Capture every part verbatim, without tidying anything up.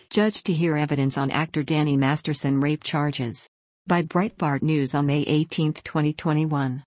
Judge to hear evidence on actor Danny Masterson rape charges. By Breitbart News on May eighteenth, twenty twenty-one.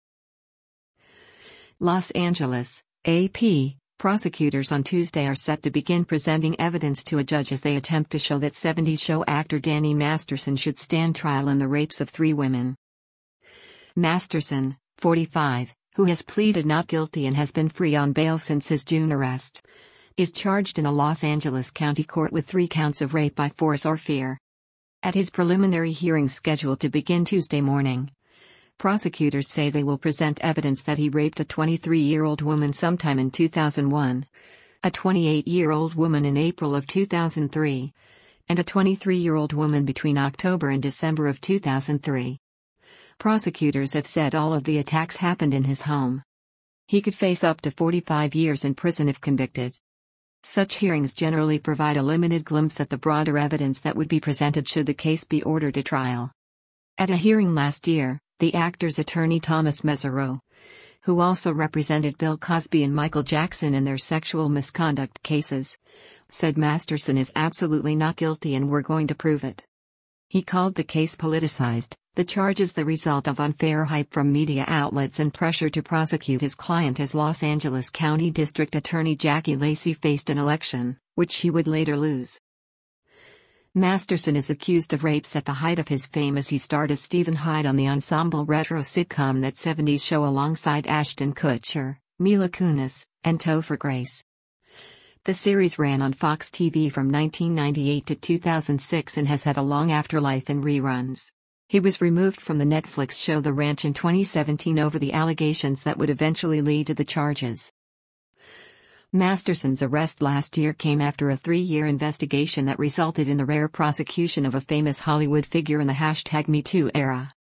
Los Angeles, A P. Prosecutors on Tuesday are set to begin presenting evidence to a judge as they attempt to show that seventies show actor Danny Masterson should stand trial in the rapes of three women. Masterson, forty-five, who has pleaded not guilty and has been free on bail since his June arrest, is charged in a Los Angeles County court with three counts of rape by force or fear. At his preliminary hearing scheduled to begin Tuesday morning, prosecutors say they will present evidence that he raped a twenty-three-year-old woman sometime in two thousand one, a twenty-eight-year-old woman in April of two thousand three, and a twenty-three-year-old woman between October and December of two thousand three. Prosecutors have said all of the attacks happened in his home. He could face up to forty-five years in prison if convicted. Such hearings generally provide a limited glimpse at the broader evidence that would be presented should the case be ordered to trial. At a hearing last year, the actor's attorney Thomas Mesereau, who also represented Bill Cosby and Michael Jackson in their sexual misconduct cases, said Masterson is absolutely not guilty and we're going to prove it. He called the case politicized, the charges the result of unfair hype from media outlets and pressure to prosecute his client as Los Angeles County District Attorney Jackie Lacey faced an election, which she would later lose. Masterson is accused of rapes at the height of his fame as he starred as Stephen Hyde on the ensemble retro sitcom That seventies Show alongside Ashton Kutcher, Mila Kunis, and Topher Grace. The series ran on Fox T V from nineteen ninety-eight to two thousand six and has had a long afterlife in reruns. He was removed from the Netflix show The Ranch in twenty seventeen over the allegations that would eventually lead to the charges. Masterson's arrest last year came after a three-year investigation that resulted in the rare prosecution of a famous Hollywood figure in the hashtag Me Too era.